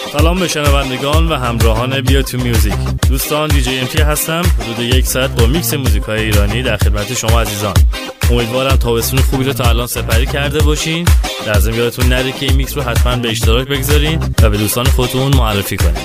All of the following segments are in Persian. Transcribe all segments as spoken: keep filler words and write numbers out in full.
سلام به شنوندگان و همراهان بیا تو میوزیک. دوستان دیجی ام تی هستم. حدود یک ساعت با میکس موزیک‌های ایرانی در خدمت شما عزیزان. امیدوارم تابستون خوبی رو تا الان سپری کرده باشین. در ضمن یادتون نره که این میکس رو حتما به اشتراک بگذارین و به دوستان خودتون معرفی کنین.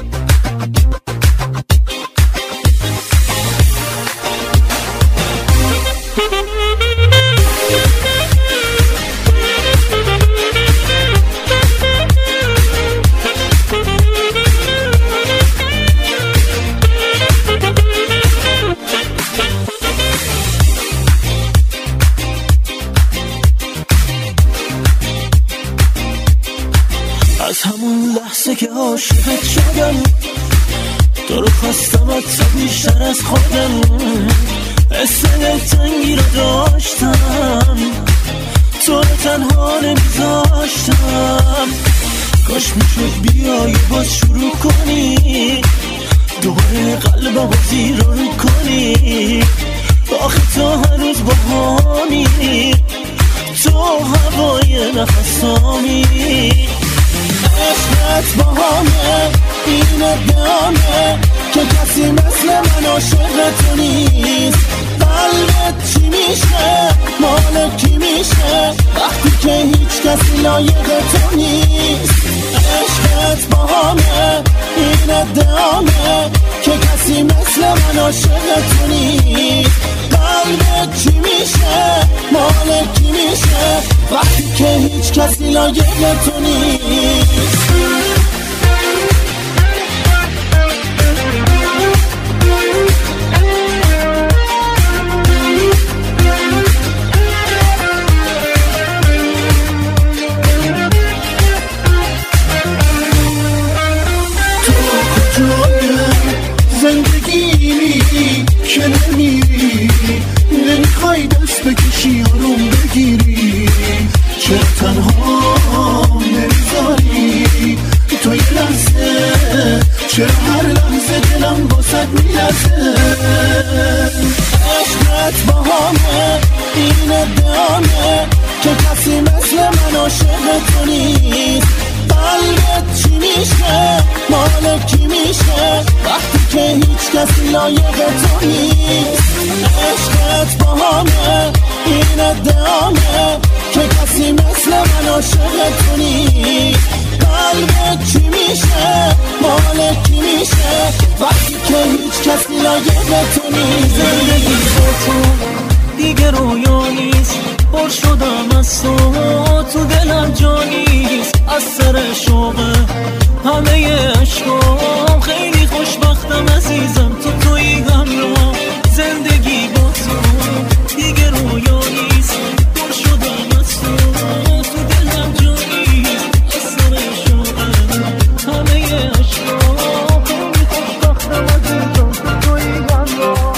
از همون لحظه که عاشقت شدم تو رو خواستم حتی بیشتر از خودم، حس دلتنگی رو داشتم تو رو تنها نمیذاشتم. کاش میشد بیایی باز شروع کنی دوباره قلبم رو زیرا کنی. آخه تو هنوز با همی تو هوای نفسامی. عشقت با همه این ادامه که کسی مثل من عاشق تو نیست. قلبت چی میشه مال کی میشه وقتی که هیچ کسی لایق تو نیست. عشقت با همه این ادامه که کسی مثل من عاشق تو نیست. قلبت چی میشه مال کی میشه وقتی که هیچ کسی لایق تو نیست. زندگی که نمیری نمیخوای دست بکشی آروم بگیری، چرا تنها نمیذاری تو یه لحظه، چرا هر لحظه دلم باسد میلرزه. عشقت با همه این ادامه که کسی مثل من عاشق تو نیست. قلبت چی میشه مال کی میشه وقتی که هیچ کسی لایق تو نیست. عشقت با همه این ادامه که کسی مثل من عاشق تو نیست. قلبت چی میشه مال کی میشه وقتی که هیچ کسی لایق تو نیست. زندگی با تو دیگه رویا نیست، پر شدم از تو تو دلم جا نیست. از سر شوقه همه عشقام خیلی خوشبختم عزیزم تو توی همراه. زندگی با تو دیگه رویا نیست، پر شدم از تو تو دلم جا نیست. از سر شوقه همه عشقام خیلی خوشبختم عزیزم تو توی همراه.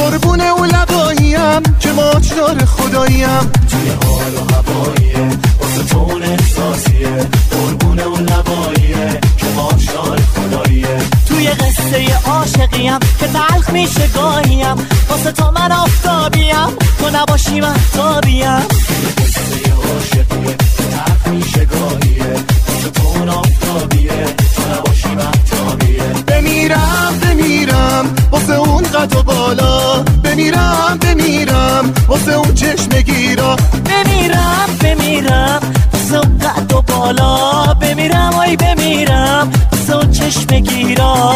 قربون اون لقاییم که ماچدار خداییم. توی حال و هواییه واسه تون احساسیه، قربون اون لقاییه که ماچدار خداییه. توی قصه عاشقیم که تلخ میشه گاهیم، واسه تو من آفتابیم تو نباشی مهتابیم. توی قصه عاشقیه که تلخ میشه گاهیه، واسه تو من آفتابیه تو نباشی مهتابیه. بمیرم بمیرم واسه اون قد و بالا، بمیرم بمیرم واسه اون چشم گیرا. بمیرم بمیرم واسه اون قد و بالا، بمیرم آی بمیرم واسه اون چشم گیرا.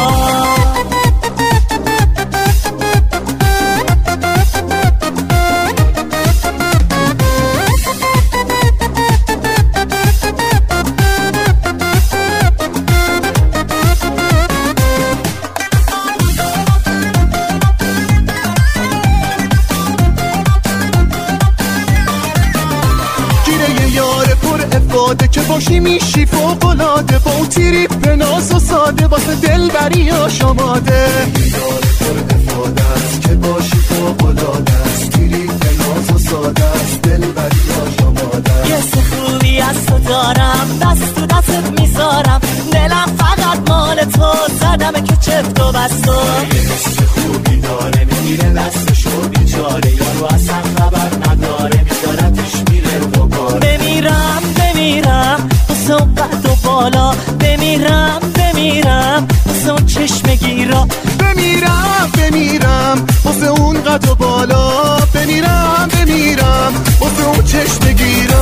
که باشی میشی فوق‌العاده، با اون تریپ ناز و ساده واسه دلبری آشاماده. یار پر افاده است که باشی فوق‌العاده است، تریپ ناز و ساده است دلبری آشاماده. یه سه خوبی از تو دارم، دست تو دستت میذارم، دلم فقط مال تو، زدمه که چفت و بستو. یه سه خوبی داره میگیره دستشو بیچاره، یارو اصلا خبر نداره میذارتش میره و باره. بمیرم بمیرم واسه اون قد و بالا، بمیرم بمیرم واسه اون چشم گیرا. بمیرم بمیرم واسه اون قد و بالا، بمیرم بمیرم واسه اون چشم گیرا.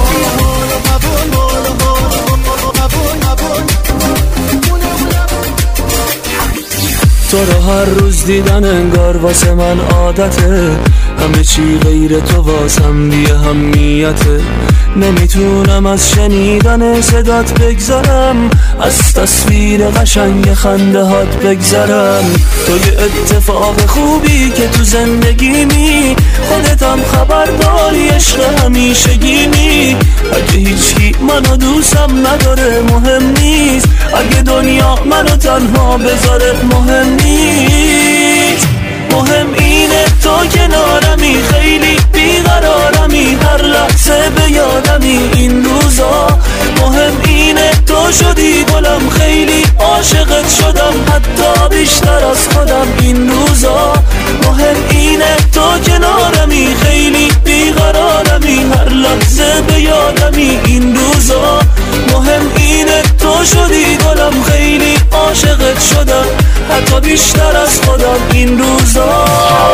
تو رو هر روز دیدن انگار واسه من عادته، همه چی غیر تو واسم بی اهمیته. نمیتونم از شنیدن صدات بگذرم، از تصویر قشنگ خنده هات بگذرم. تو یه اتفاق خوبی که تو زندگیمی، خودتم خبر داری عشق همیشگیمی. اگه هیچی منو دوستم نداره مهم نیست، اگه دنیا منو تنها بذاره مهم نیست. مهم اینه تو کنارمی، خیلی بیقرارمی، هر لحظه به یادمی این روزا. مهم اینه تو شدی گلم، خیلی عاشقت شدم حتی بیشتر از خودم این روزا. مهم اینه تو کنارمی، خیلی بیقرارمی، هر لحظه به یادمی این روزا. مهم اینه تو شدی گلم، خیلی عاشقت شدم حتی بیشتر از خودم این روزا.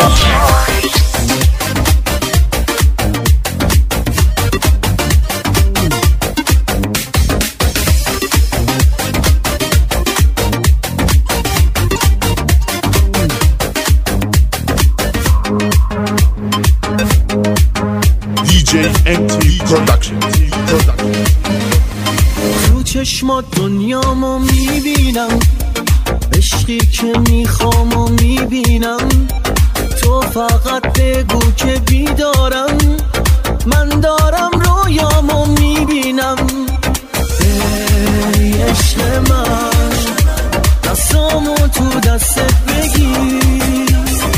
دی جی ام تی Production. تو چشمات دنیامو میبینم، عشقی که میخوام و میبینم. تو فقط بگو که بیدارم، من دارم رویامو میبینم. ای عشق من دستامو تو دستت بگیر،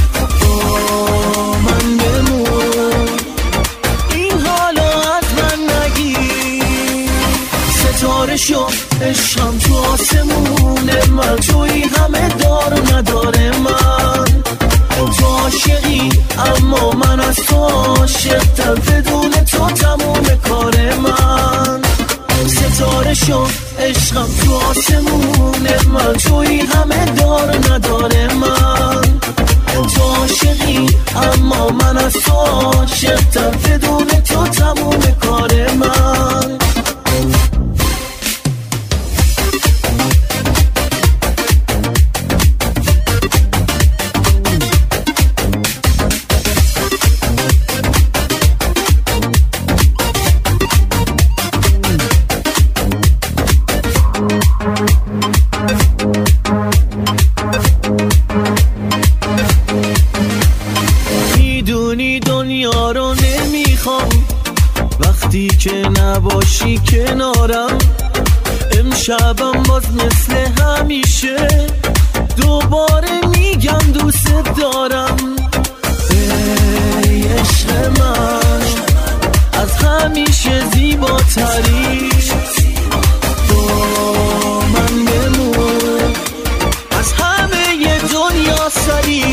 با من بمون این حالا از من نگیر. ستاره شو عشقم تو آسمونه، من توی همه دار و نداره. من تو عاشقی اما من از تو عاشقتم، بدون تو تموم کار من. ستاره شو عشقم تو آسمونه، من توی همه دار و نداره. من تو عاشقی اما من از تو عاشقتم، بدون تو تموم کار من. وقتی که نباشی کنارم، امشبم باز مثل همیشه دوباره میگم دوست دارم. ای عشق من از همیشه زیباتری، با من بمون از همه دنیا سری.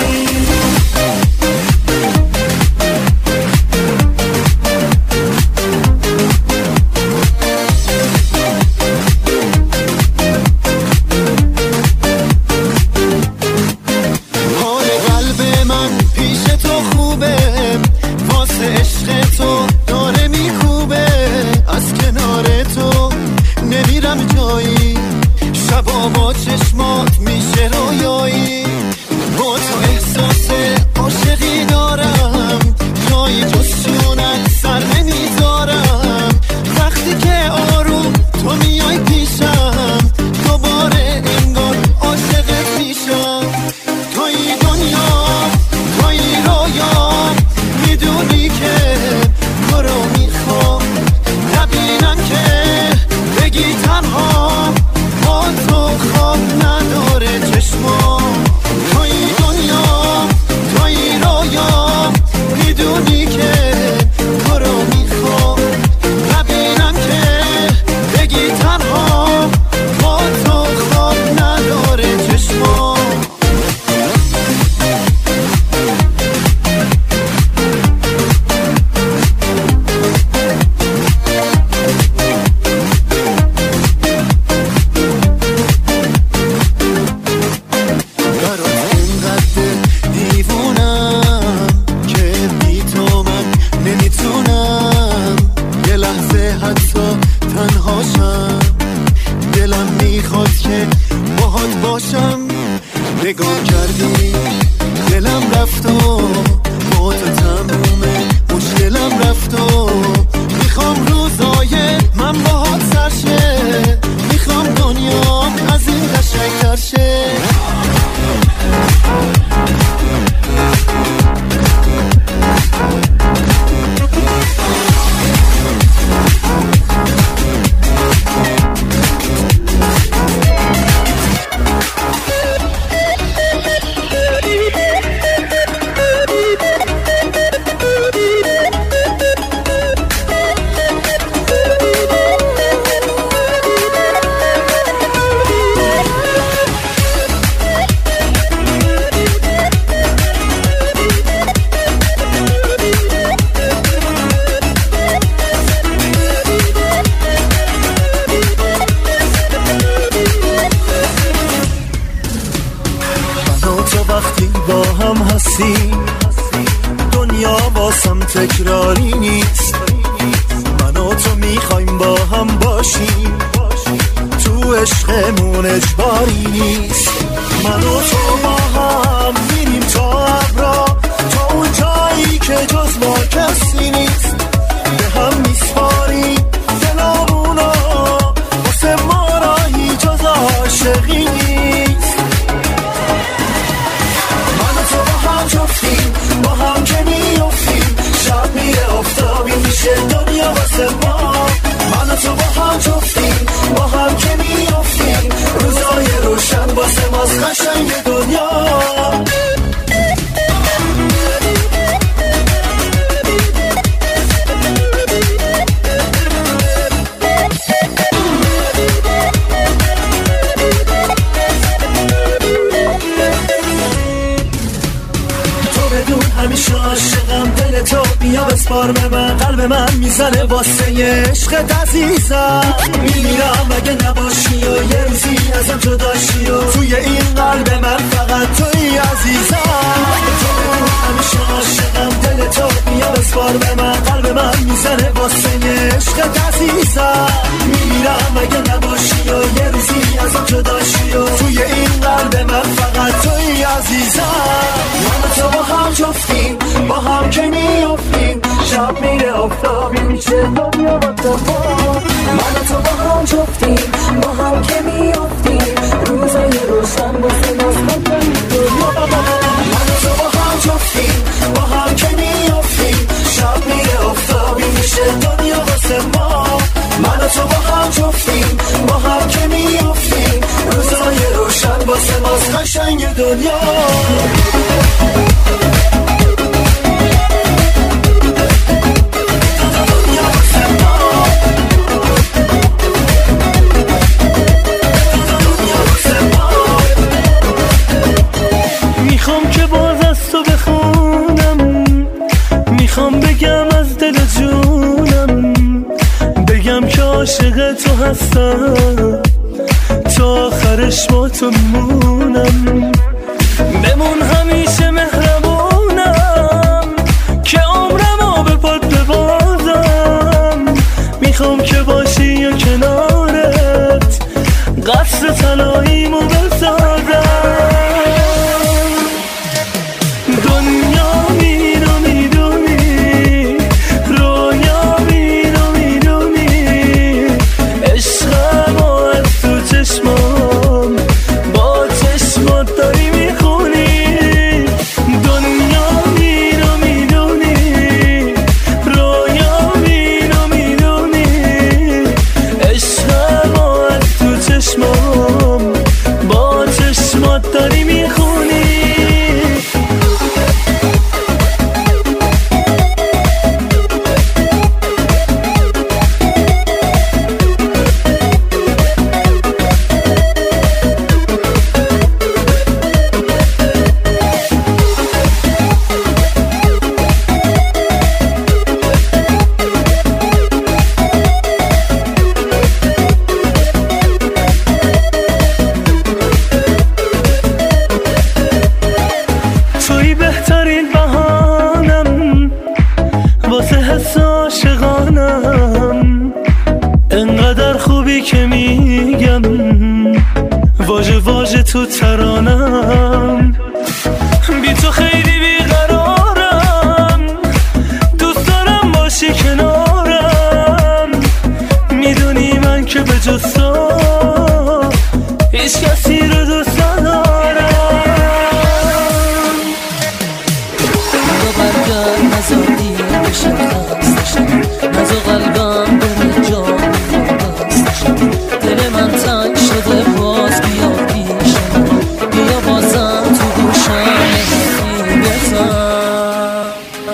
با چشمات میشه رویایی، با تو احساس عاشقی دارم، جایی جستونت سر نمیذارم. وقتی که آروم تو میای پیشم، دوباره انگار عاشقت میشم. توی دنیا توی رویا، میدونی که تو رو میخوام، نبینم که بگی تنها با تو خواب نداره چشمام. توی دنیا توی رویا، میدونی که تو رو میخوام، نبینم که بگی تنها با تو خواب نداره چشمام. نگاه کردی دلم رفت و با تو تمومه مشکلم رفت و میخوام روزای من باهات سرشه، میخوام دنیام از این قشنگ‌تر شه. دنیا واسم تکراری نیست، من و تو میخوایم با هم باشیم، تو عشقمون اجباری نیست. من و تو با هم میریم تا ابرا، تا اون جایی که جز ما کسی نیست، به هم میسپاریم دلامونا، واسه ما راهی جز عاشقی نیست. من و تو با هم جفتیم، با هم که میافتیم، شب میره آفتابی میشه دنیا واسه ما. من و تو با هم جفتیم، با هم که میافتیم، روزای روشن واسه ماست قشنگ دنیا. همیشه عاشقم دل تو، بیا بسپار به من، قلب من میزنه واسه عشقت عزیزم. میمیرم اگه نباشی و یه روزی ازم جداشی و توی این قلب من فقط توی عزیزم. همیشه عاشقم دل تو، بیا بسپار به من، قلب من میزنه واسه عشقت عزیزم. میمیرم اگه نباشی و یه روزی ازم جداشی و توی این قلب من فقط توی عزیزم. من تو با هم جفتیم، با هم که میافتیم، شب میره آفتابی میشه دنیا واسه ما. من تو با هم جفتیم، با هم که میافتیم، روزای روشن واسه ماست قشنگ دنیا. من تو با هم جفتیم، با هم که میافتیم، شب میره آفتابی میشه دنیا واسه ما. من تو با هم جفتیم، با هم که میافتیم، روزای روشن واسه ماست. دنیا. میخوام که باز از تو بخونم، میخوام بگم از دل جونم، بگم که عاشق تو هستم، تا آخرش با تو مونم. بمون همیشه مهربونم که عمرمو به پات ببازم. میخوام که باشی یا کنارت قصر تنهاییمو بسازم. دنیا میرو میدونی، رویا میرو میدونی، عشقمو از تو چشمام با چشمات داری میخونی. دنیا میرو میدونی، رویا میرو میدونی، عشقمو از تو چشمام با چشمات داری میخونی. توی بهترین بهانم واسه حس عاشقانم، انقدر خوبی که میگم واژه واژه تو ترانم. بی تو خیلی بیقرارم، دوست دارم باشی کنارم. میدونی من که به جز تو هیچ کسی رو دوست ندارم. نزادی بشم خستشم، نزا قلبم بره جا بستشم. دل من تنگ شده باز بیا پیشم، بیا بازم تو گوشم حقیقتم.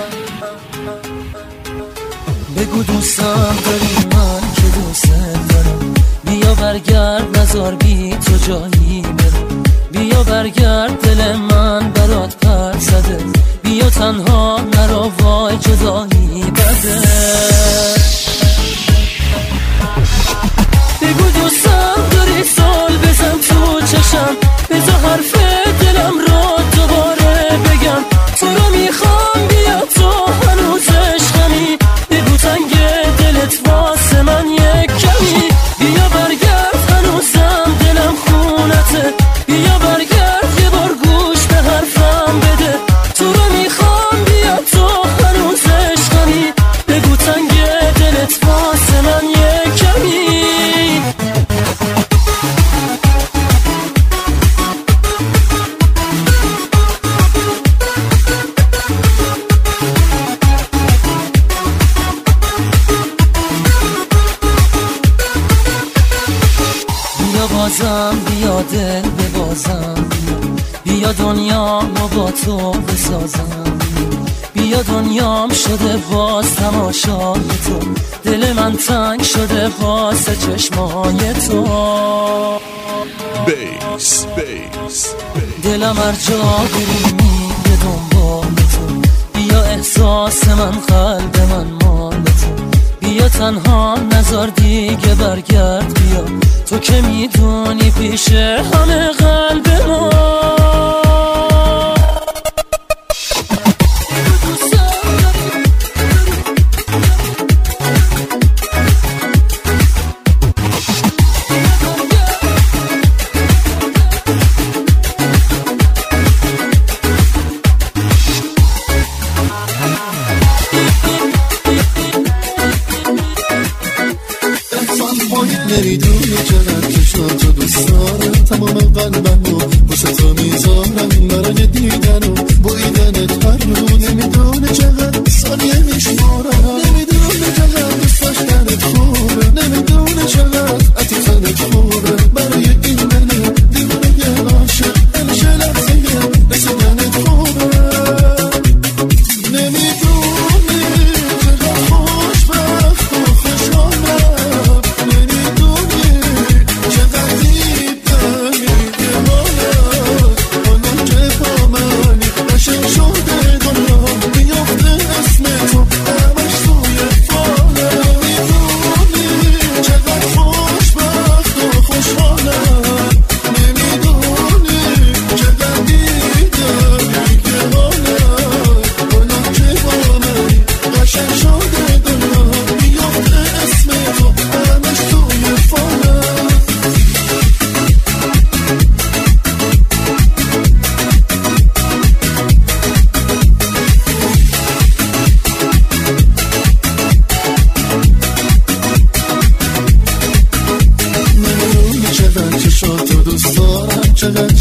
بگو دوستم داری من که دوست دارم، بیا برگرد نزار بی تو جایی برم. بیا برگرد دل من برات پر زده، بیا تنها نرو وای جدایی بده. بگو دوستم داری سال بزن تو چشم، بذار حرف دلم رو دوباره بگم. تو رو میخوام بیا تو هنوز عشقمی، بگو تنگ دلت واسه من یک کمی. بیا برگرد هنوزم دلم خونته، بیا برگرد یه بار گوش به حرفم بده. تو رو میخوام بیا تو هنوز عشقمی، بگو تنگ دلت واسه من یک کمی. بیا بازم بیا دل ببازم، بیا دنیامو با تو بسازم. بیا دنیام شده باز تماشای تو، دل من تنگ شده واسه چشمای تو. بیس بیس دلم هر جا بری میره دنبال تو، بیا احساس من قلب من مال تو. بیا تنها نزار دیگه برگرد، بیا تو که میدونی پیش همه قلب ما. نمیدونی چقدر چشماتو دوست دارم، تمام قلبمو واسه تو میذارم برای دیدن و بویدنت هر رو. نمیدونی چقدر ثانیه میشمارم، نمیدونی چقدر دوست داشتنت خوبه، نمیدونی چقدر عطیفنت خوبه. برای این دل دیوانه عاشق دلش لحظه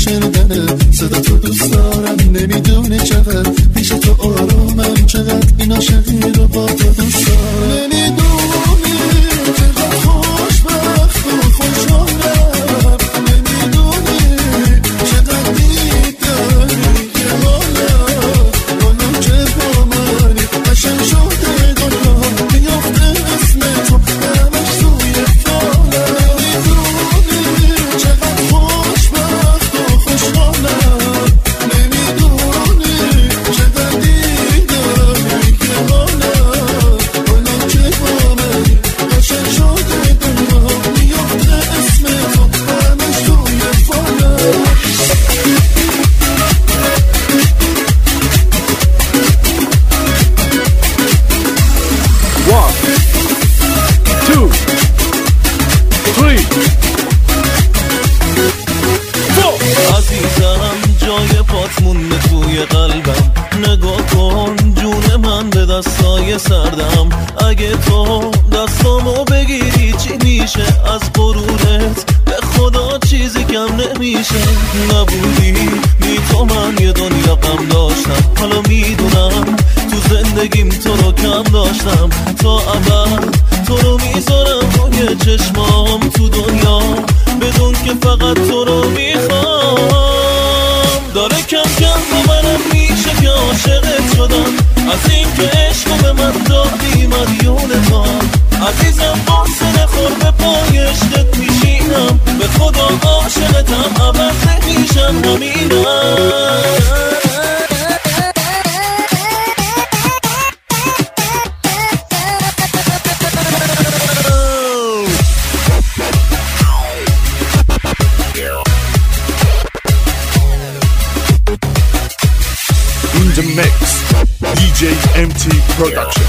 کردنه. صدا تو دوست دارم نمیدونه چقدر پیش تو آرومم، چقدر این عاشقی رو با تو دوست دارم. نمیدونی چقدر خوشبخت و خوشحالم، نمیدونی چقدر دیدنی یه حالم، حالا که با منی قشنگ شده دنیا میافته اسم تو همش توی فالم. نمیدونی چقدر خوشبخت و خوشحالم، نمیدونی چقدر دیدنی یه حالم، حالا که با منی قشنگ شده دنیا میافته اسم تو همش توی فالم. One, two, three, four. عزیزم جای پات مونده توی قلبم، نگاه کن جون من به دستای سردم. اگه تو دستامو بگیری چی میشه؟ از غرورت به خدا چیزی کم نمیشه. نبودی بی تو من یه دنیا غم داشتم، حالا میدونم تو زندگیم تو رو کم داشتم. تا ابد تو رو میذارم روی چشمام تو دنیا، بدون که فقط تو رو میخوام. داره کم کم باورم میشه که عاشقت شدم، از این که عشقو به من دادی مدیون تو هم. عزیزم قصه نخور به پای عشقت میشینم، به خدا عاشقتم عوض نمیشم همینم. In the mix, دی جی ام تی Production.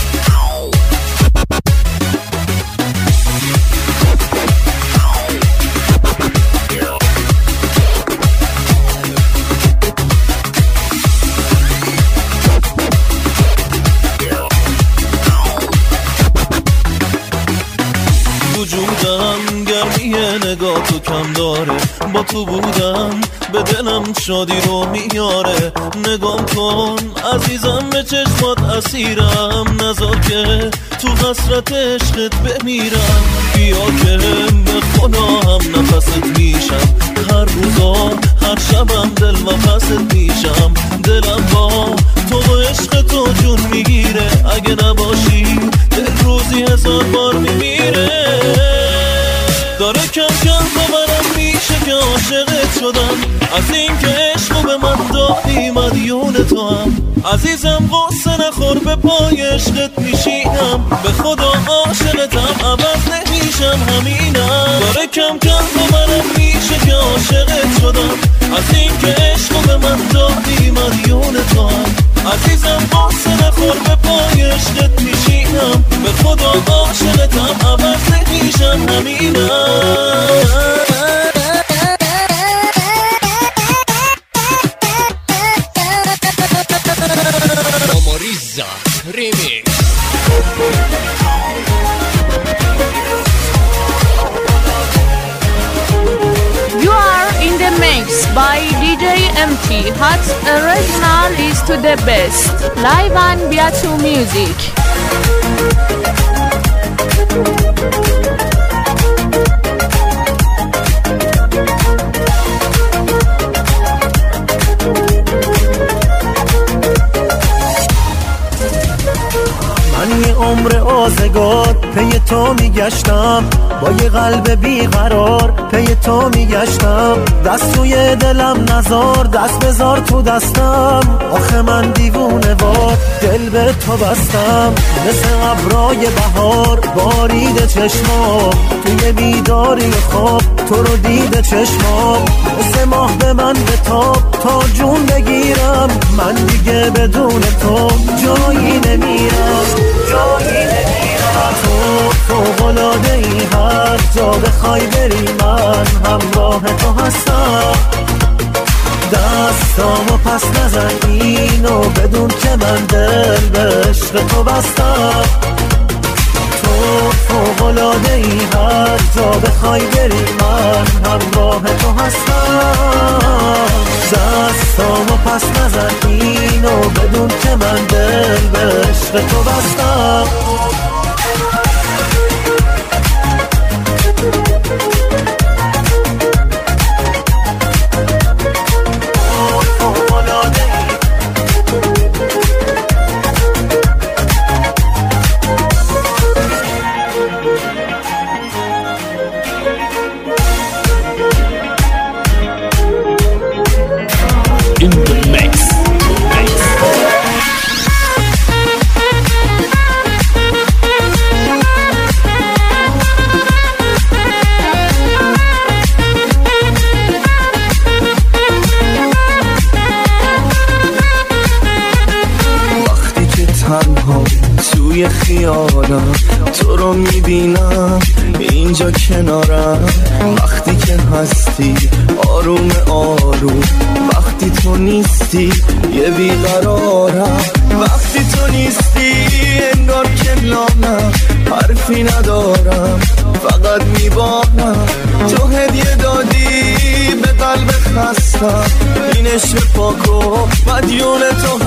وجودم گرمی نگاه تو کم داره، با تو بودم به دلم شادی رو میاره. نگام کن عزیزم به چشمات اسیرم، نذار که تو حسرت عشقت بمیرم. بیا که به خدا هم نفست میشم، هر روزا هر شبم دل وفست میشم. دلم با تو و عشق تو جون میگیره، اگه نباشی دل روزی هزار بار میمیره. داره کم کم باورم میشه که عاشقت شدم، از این که عشقو به من دادی مدیون تو هم. عزیزم قصه نخور به پای عشقت میشینم، به خدا عاشقتم عوض نمیشم همینم. داره کم کم باورم میشه که عاشقت شدم، از این که عشقو به من دادی مدیون تو هم. عزیزم قصه نخور به پای عشقت میشینم، به خدا عاشقتم عوض نمیشم همینم. Amoriza Remix. You are in the mix by دی جی ام تی. Hot original is to the best. Live and Beatu music. من یه عمر آزگار پی تو میگشتم، با یه قلب بیقرار پی تو میگشتم. دست توی دلم نزار، دست بذار تو دستم. آخه من دیوونه وار دل به تو بستم، مثل ابرای بهار بارید چشمام. توی بیداری خواب تو رو دید چشمام، مثل ماه به من بتاب تا جون بگیرم. من دیگه بدون تو جایی نمیرم، جایی نمیرم. تو فوق‌العاده ای، هر جا بخوای بری من همراه تو هستم. دستامو پس نزن اینو بدون که من دل به عشق تو بستم. تو فوق‌العاده‌ای، هر جا بخوای بری من همراه تو هستم. دستامو پس نزن اینو بدون که من دل به عشق تو بستم. توی خیالم تو رو میبینم اینجا کنارم، وقتی که هستی آروم آروم، وقتی تو نیستی یه بیقرارم، وقتی تو نیستی انگار که لامم حرفی ندارم فقط میبانم. تو هدیه دادی به قلب خستم، این عشق پاکو مدیون تو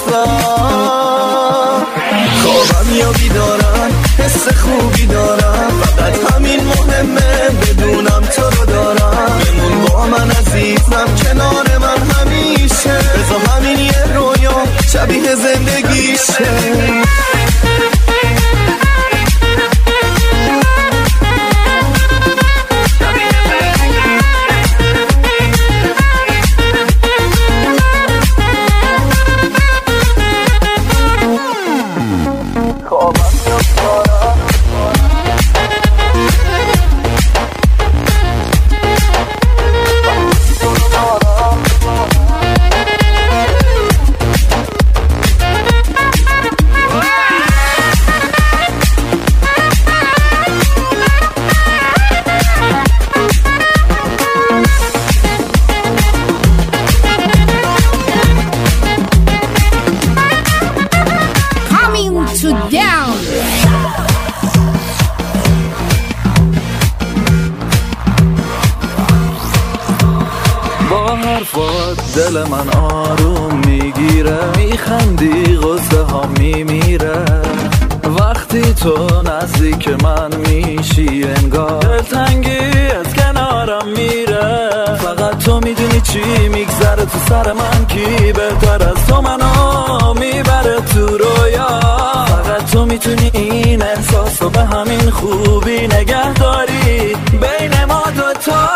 هستم. خوابم یا بیدارم حس خوبی دارم، فقط همین مهمه بدونم تو رو دارم. بمون با من عزیزم کنار من همیشه، بذار همین یه رویا شبیه زندگیشه. دل من آروم میگیره، میخندی غصه ها میمیره، وقتی تو نزدیک من میشی انگار دلتنگی از کنارم میره. فقط تو میدونی چی میگذره تو سر من، کی بهتر از تو منو میبره تو رویا. فقط تو میتونی این احساس رو به همین خوبی نگه داری بین ما دوتا.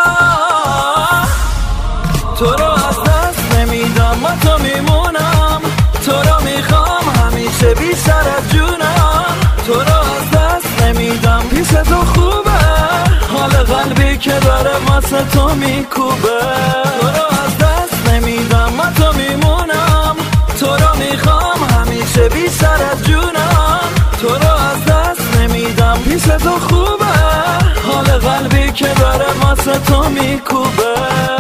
تو رو از دست نمیدم، ما تو میمونم، تو رو میخوام همیشه بیشتر از جونم. تو رو از دست نمیدم، پیش تو خوبه، حال قلبی که داره واسه تو میکوبه. تو رو از دست نمیدم، ما تو میمونم، تو رو میخوام همیشه بیشتر از جونم. تو رو از دست نمیدم، پیش تو خوبه، حال قلبی که داره واسه تو میکوبه.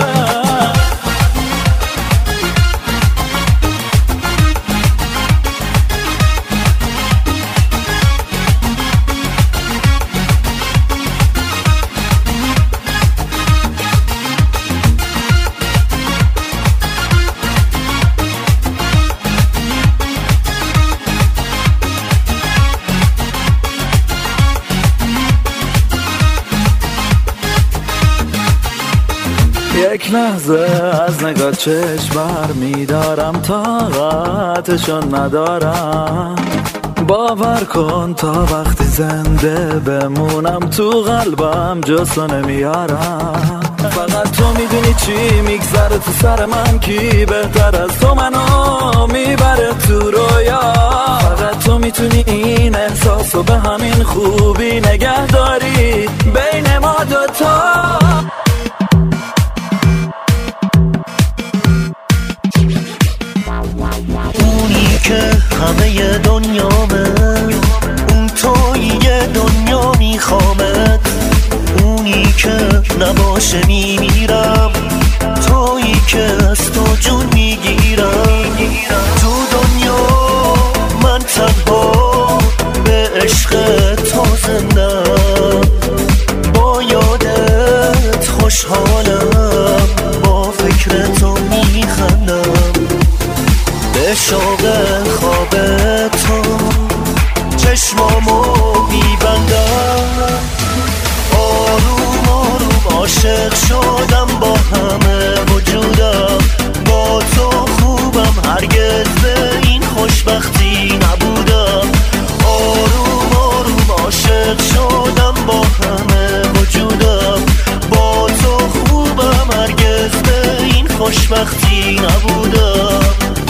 یک لحظه از نگاه چشم بر میدارم، طاقتشون ندارم. باور کن تا وقتی زنده بمونم تو قلبم جسو نمیارم. فقط تو میدونی چی میگذره تو سر من، کی بهتر از تو منو میبره تو رویا. فقط تو میتونی این احساس رو به همین خوبی نگه داری بین ما دوتا. که همه دنیامه، اون تویی دنیا میخوامت، اونی که نباشه میمیرم، تویی که از تو جون میگیرم. تو دنیا من تنها به عشق تو خواب تو چشمامو میبندم. آروم آروم عاشق شدم با همه وجودم، با تو خوبم هرگز به این خوشبختی نبودم. آروم آروم عاشق شدم با همه وجودم، با تو خوبم هرگز به این خوشبختی نبودم.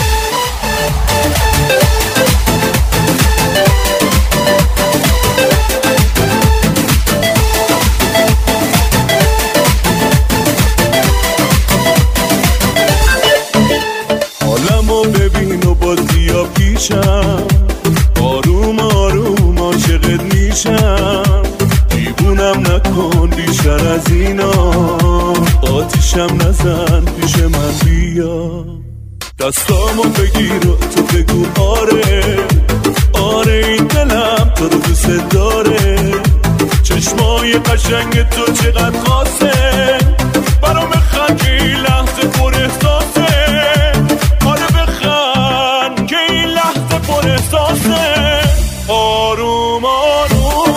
حالمو ببین و باز بیا پیشم، آروم آروم عاشقت میشم. دیوونم نکن بیشتر از اینا، آتیشم نزن پیش من بیا. دستامو بگیر و تو بگو آره آره این دلم تو رو دوست داره. چشمای قشنگ تو چقدر خاصه، برام بخند که این لحظه پر احساسه. آره بخند که این لحظه پر احساسه. آروم آروم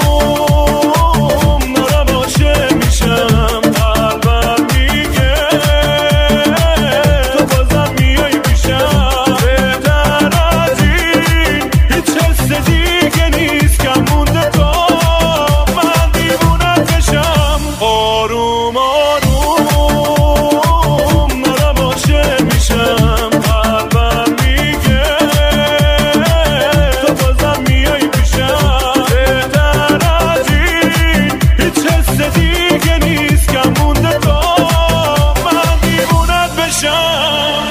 دارم عاشق میشم، قلبم میگه تو بازم میای پیشم. بهتر از این هیچ حس دیگه نیست که مونده تا من دیوونت بشم. آروم آروم دارم عاشق میشم، قلبم میگه تو بازم میای پیشم. بهتر از این هیچ حس دیگه نیست که مونده تا من دیوونت بشم.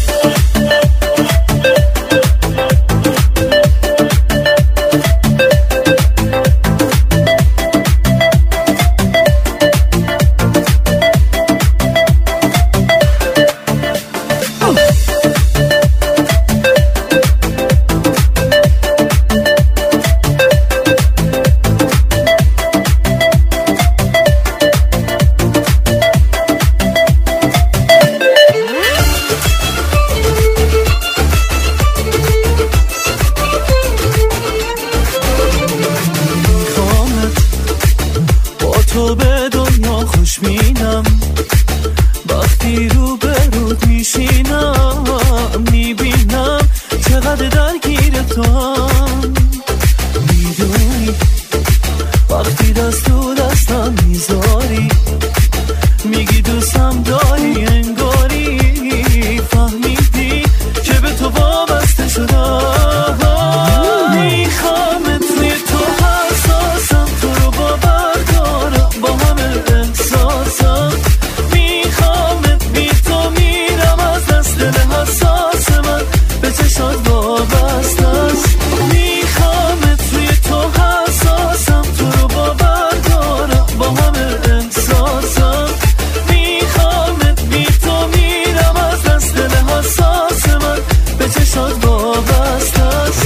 تو به دنیا خوش مینم، وقتی رو به رود میشینم میبینم چقدر درگیر تو هم. میدونی وقتی دست تو دستم میذاری، میگی دوستم داری، انگاری فهمیدی که به تو وابسته شدم. میخوام توی تو حساسم، تو رو باور دارم با همه احساسم. میخوامت بی تو میرم از دست دل حساس من، به چشات وابسته است. میخوامت توی تو حساسم، تو رو باور دارم با همه احساسم. میخوامت بی تو میرم از دست دل حساس من، به چشات وابسته است.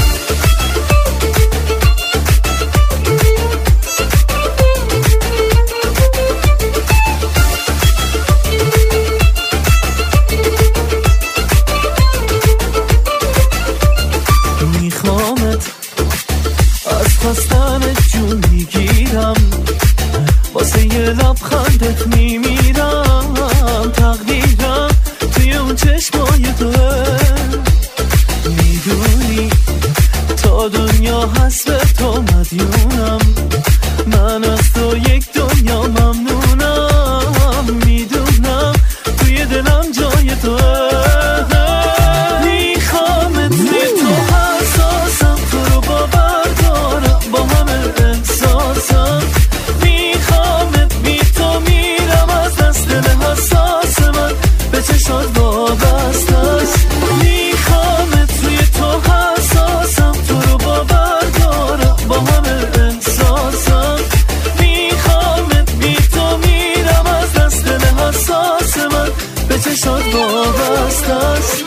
میخوامت از خواستنت جون میگیرم، واسه یه لبخندت میمیرم. تقدیرم توی اون چشمای توه، میدونی تا دنیا هست به تو مدیونم. من از تو یک دنیا ممنونم، میدونم توی دلم جای توه. میخوامت توی تو حساسم، تو رو باور دارم با همه احساسم. میخوامت بی تو میرم از دست دل حساس من، به چشات وابسته است. میخوامت توی تو حساسم، تو رو باور دارم با همه احساسم. میخوامت بی تو میرم از دست دل حساس من، به چشات وابسته است.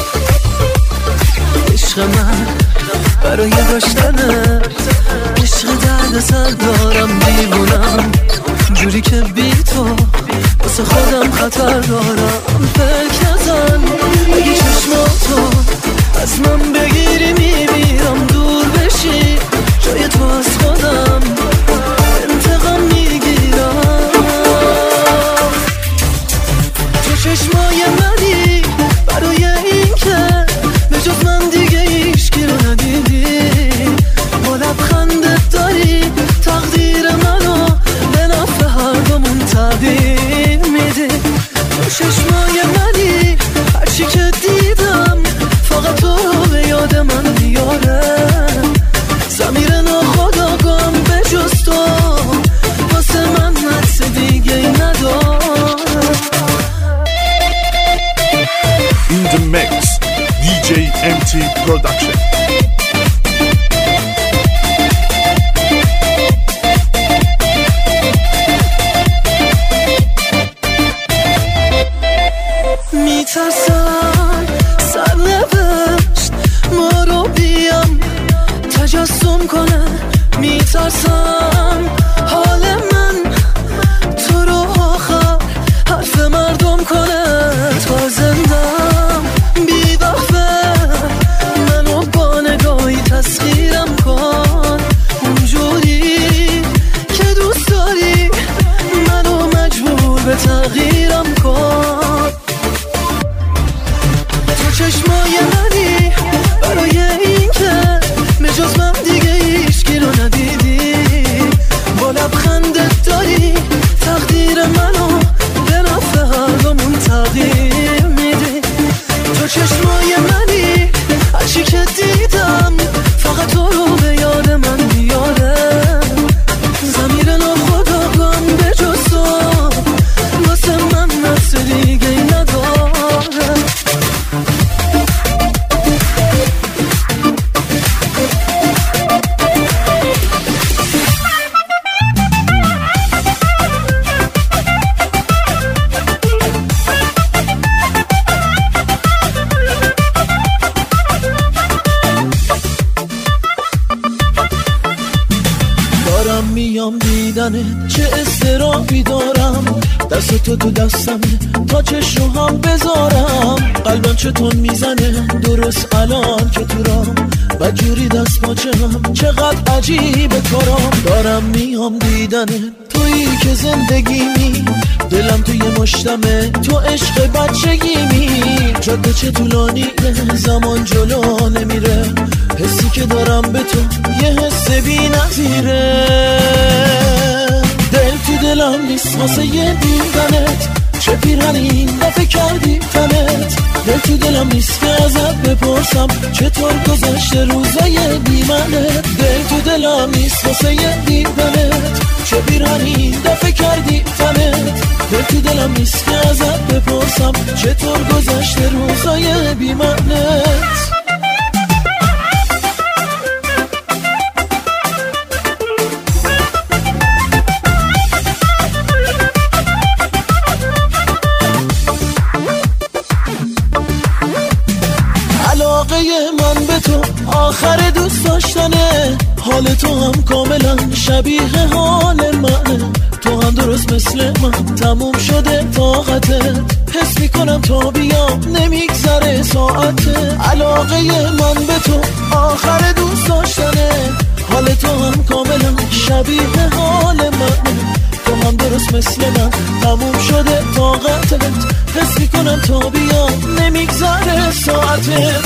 عشق من برای داشتنت، عشق درد سر دارم، دیوونم جوری که بی تو واسه خودم خطر دارم. فکر نزن اگه چشماتو از من بگیری میمیرم دور بشی جای تو از خودم انتقام میگیرم تو چشمای منی برای این که به جز من دیگه هیچکی رو ندیدی با لبخندت داری تقدیر منو به نفع هر دومون تغییر میدی تو چشمای منی هرچی که دیدم فقط تو رو به یاد من میاره ضمیر ناخودآگاهم به جز تو واسه من حدس دیگه ای نداره. In the mix, دی جی ام تی Production. میترسم سرنوشت ما رو بیام تجسم کنه میترسم حال من تو رو آخر حرف مردم کنه تا زندم بی وقفه منو با نگاهی تسخیرم کن اونجوری که دوست داری منو مجبور به تغییرم کن تو چشمای منی برای این که به جز من دیگه هیچکی رو ندیدی با لبخندت داری تقدیر منو به نفع هر دومون تغییر میدی تو چشمای منی هرچی که دیدم فقط تو رو به یاد من میاره ضمیر ناخودآگاهم به جز تو واسه من نفس دیگه ای نداره. دارم میام دیدنت چه استرابی دارم دست تو تو دستمه تا چشم هم بذارم قلبم چطور میزنه درست الان که تو رام بدجوری دست پاچه هم چقدر عجیبه کارام دارم میام دیدنت تویی که زندگیمی دلم توی مشتمه تو عشق بچگیمی جاده چه طولانیه زمان جلو نمیره حسی که دارم به تو یه حس بی نظیره دل تو دلم نیست واسه یه دیدنت چه پیرهنی این دفعه کردی تنت دل تو دلم نیست که ازت بپرسم چطور گذشته روزای بیمنت دل تو دلم نیست واسه یه دیدنت چه پیرهنی این دفعه کردی تنت دل تو دلم نیست که ازت بپرسم چطور گذشته روزای بیمنت. من به تو آخر دوست داشتنه حال تو هم کاملا شبیه حال منه تو هم درست مثل من تموم شده طاقتت حس میکنم تا بیام نمیگذره ساعته علاقه من به تو آخر دوست داشتنه حال تو هم کاملا شبیه حال منه تو هم درست مثل من تموم شده طاقتت حس میکنم تا بیام نمیگذره ساعتت.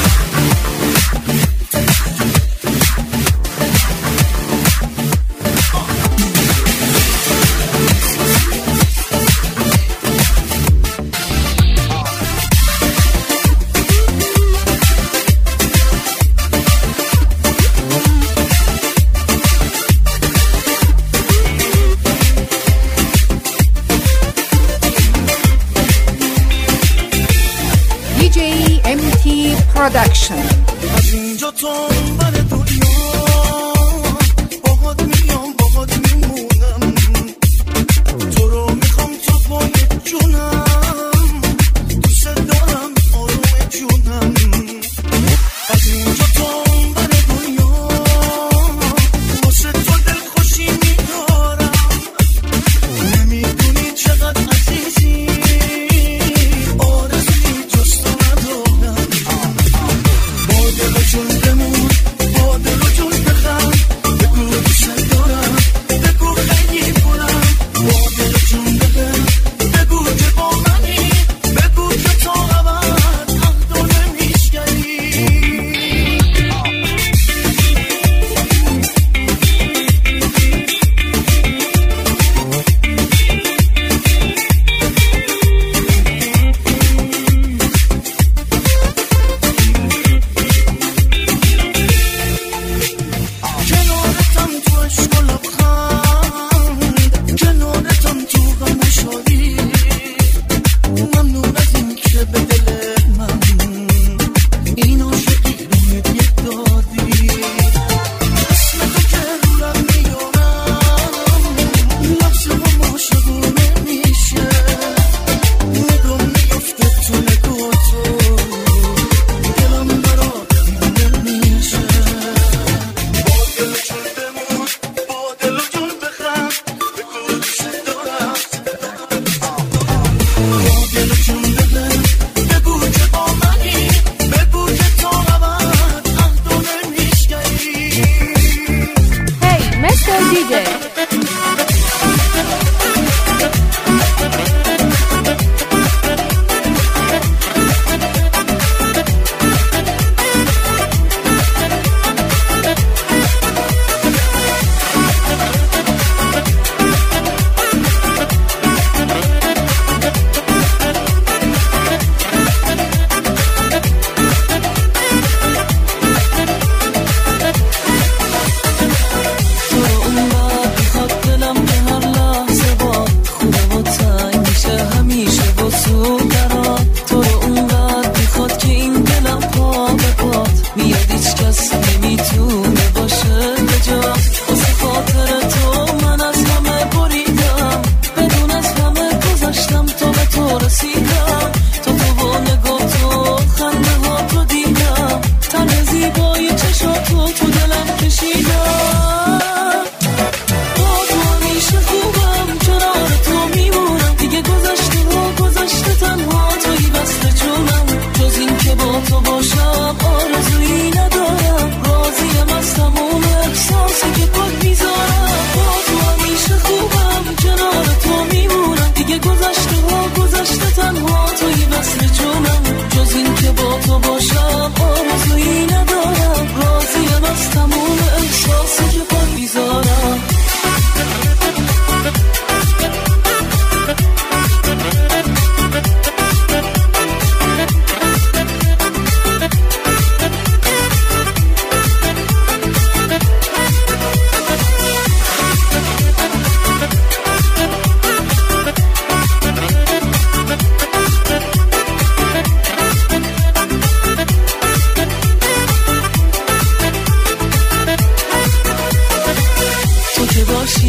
دی جی ام تی Production. از اینجا تا بر دنیا باهات میام باهات میمونم تو رو میخوام تا پای جونم دوست دارم آروم جونم از اینجا تا بر دنیا واسه تو دل خوشی میدارم نمیدونی چقدر عزیزی آرزوی جز تو ندارم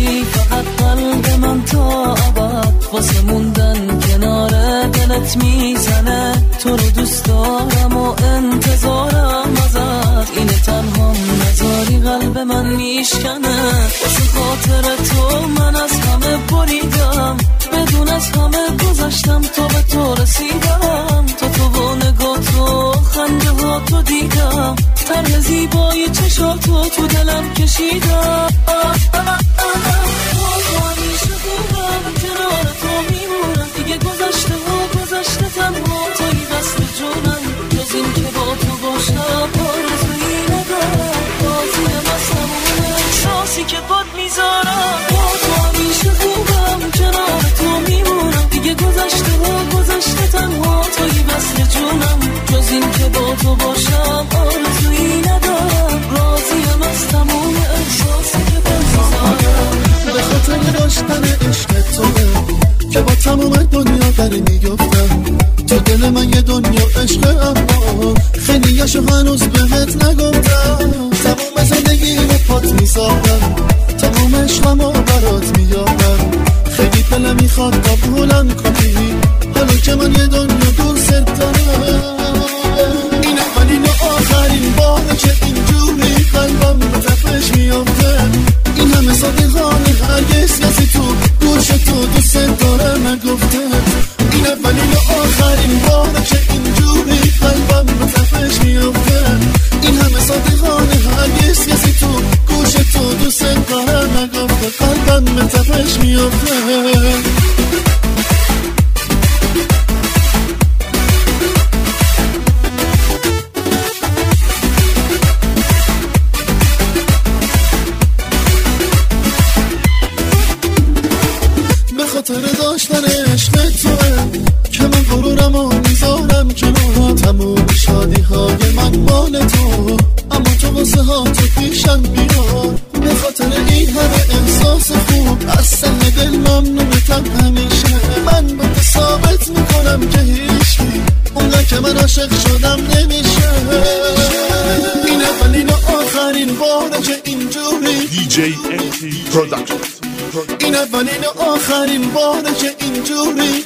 باشی فقط قلب من تا ابد واسه موندن کنار دلت میزنه. تو رو دوست دارم و انتظارم ازت اینه، تنها نذاری قلب من میشکنه. واسه خاطر تو من از همه بریدم، بدون از همه گذشتم تا به تو رسیدم. تا تو و نگاه تو خنده ها تو دیدم، طرح زیبای چشاتو تو دلم کشیدم. همیشه خوبم کنار تو میمونم، دیگه گذشته ها گذشته تنها توی دست جونم. جز این که با تو باشم آرزویی ندارم، بازیم از همون احساسی که باد میذارم. با تو همیشه خوبم کنار تو میمونم، دیگه گذشته ها گذشته تنها توی دست جونم. جز این که با تو باشم آرزویی ندارم، راضیم از تموم احساسی که باد میذارم. به خاطر داشتن عشق توه که با تمام دنیا داری میگفتم. تو دل من یه دنیا عشق، اما خیلیاشو هنوز بهت نگفتم. تمام زندگی رو پات میذارم، تمام عشقمو برات میارم. خیلی دلم میخواد قبولم کنی، حالا که من یه دنیا دوست دارم. اینه ولی نه آخرین باره که اینجوری قلبم به تپش میافته. این همه صادقانه هرگز کسی تو گوش تو دوست داره نگفته. اینه ولی نه آخرین باره که اینجوری قلبم به تپش میافته. این همه صادقانه هرگز کسی تو گوش تو دوست داره نگفته. قلبم به تپش میافته. خاطر داشتن عشق توه که من غرورم و میذارم کنار. تموم شادی های من مال تو، اما تو واسه ها تو پیشم بیار. به خاطر این همه احساس خوب از ته دل ممنونتم همیشه. من به تو ثابت میکنم که هیچی اونگه که من عاشق شدم نمیشه. اینه ولی نه آخرین باره که اینجوری دی جی ام تی پروداکشن. این اولین آخرین باره که اینجوری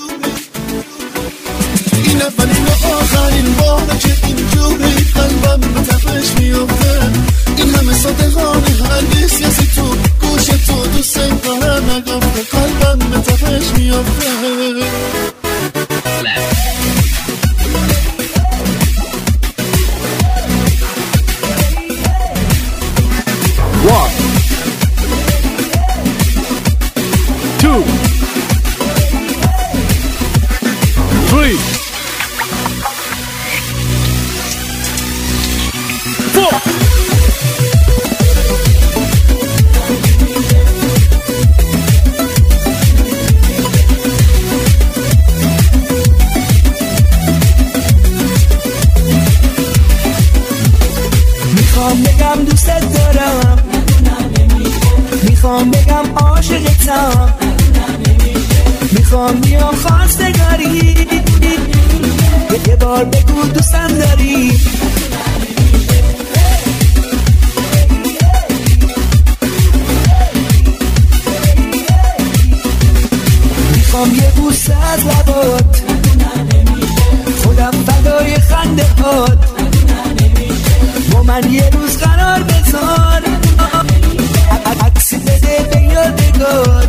این اولین آخرین باره که اینجوری قلبم به تپش میافته. این همه صادقانه هرگز کسی تو گوش تو دوست داره نگفته. قلبم به تپش میافته. Two, three, four. میخوام بگم دوست دارم، میخوام بگم عاشقتم، میخوام بیام خواستگاری، یه بار بگو دوستم داری. میخوام یه بوسه از لبات، خودم فدای خنده هات. با من یه روز قرار بذار، عکسی بده به یادگار.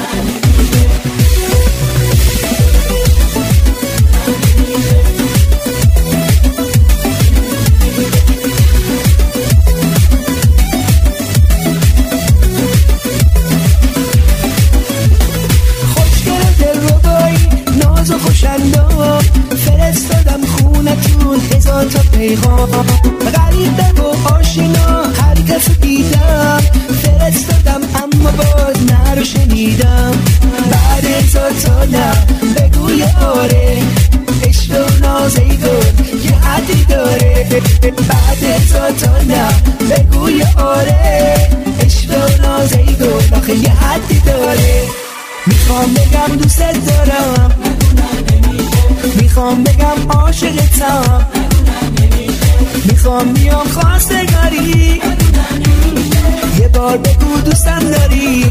فرستادم خونتون هزار تا پیغام، غریبه و آشنا هر کس دیدم. فرستادم اما باز نرو شنیدم. بعد هزار تا نه بگوی آره، عشق و ناز ای گل یه حدی داره. بعد هزار تا نه بگوی آره، عشق و ناز ای گل آخه یه حدی داره. میخوام بگم دوست دارم، میخوام بگم عاشقتم، میخوام بیام خواستگاری، یه بار بگو دوستم داری.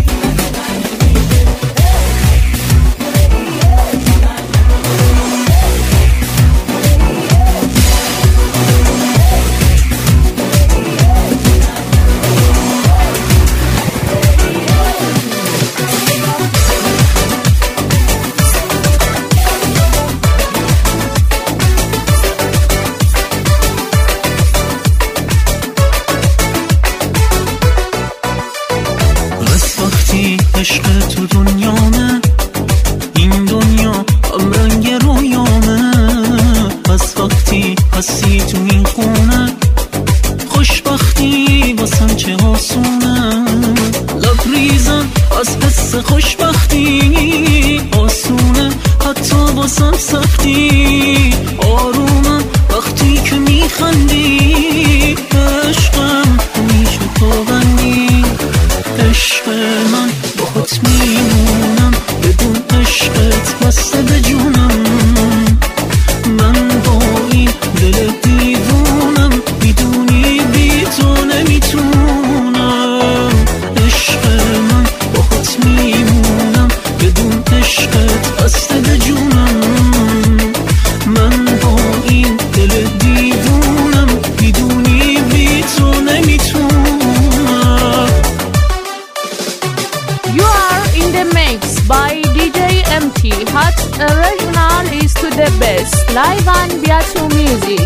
عشق تو دنیامه، این دنیا هم رنگ رویامه. از وقتی هستی تو این خونه، خوشبختی واسم چه آسونه. لبریزم از حس خوشبختی، آسونه حتی واسم سختی. آرومم وقتی که میخندی، عشقم همیشه تو بندی. عشق من باهات میمونم، بدون عشقت بسته به جونم. من با این دل دیوونم، میدونی بی تو نمیتونم. عشق من باهات میمونم، بدون عشقت بسته به جونم. من با این دل دیوونم، میدونی بی تو نمیتونم. You are in the mix by D J M T. Hot original is to the best. Live on Biatu Music.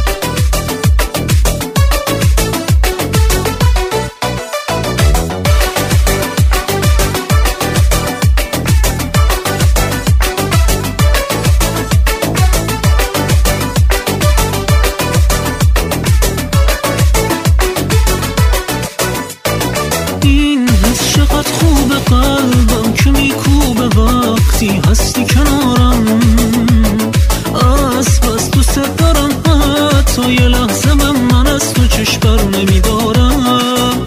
قلبم که میکوبه وقتی هستی کنارم. از بس دوست دارم، حتی یه لحظه من, من از تو چشم بر نمیدارم.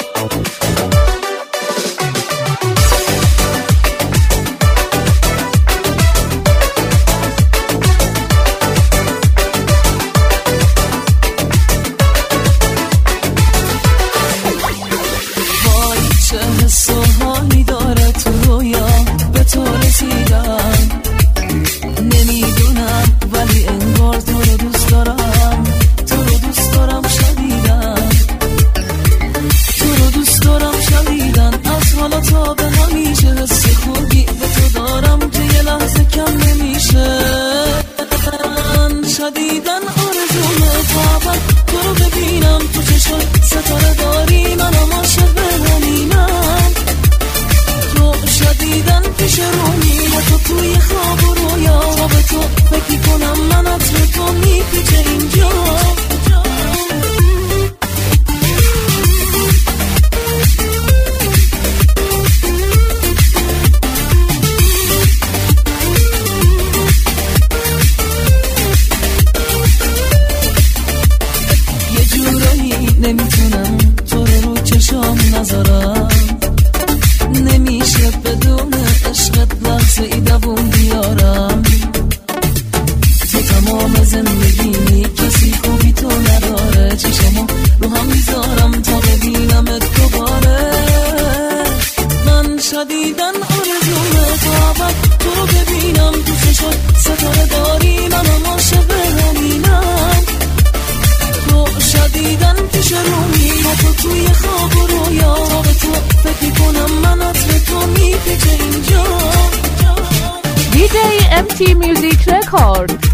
وای چه حس و حالی داره تو رویا، به تو رسیدم نمیدونم، ولی انگار تو رو دوست دارم. تو رو دوست دارم شدیدن، تو رو دوست دارم شدیدن. از حالا تا به همیشه حس خوبی به تو دارم که یه لحظه کم نمیشه. شدیدن آرزومه تا اول تو رو ببینم، تو چشم ستاره داری منم عاشق همینم. تو شدیدن پیش رومی و تو توی خواب و رویا، تا به تو فکر کنم من عطر تو میپیچه اینجا. یه جورایی نمیتونم تو رو رو چشام نذارم، نمیشه بدون عشقت لحظه ای دوون بیارم. تو تمام زندگیمی کسی خوبی تو نداره، چشمو رو هم میذارم تا ببینمت دوباره. من شدیدن آرزومه تا اول تو رو ببینم، تو چشم ستاره داری منم عاشق همینم. تو شدیدن پیش رومی و تو توی خواب و رویا، تا به تو فکر کنم من عطر تو میپیچه اینجا. D J M T Music Record.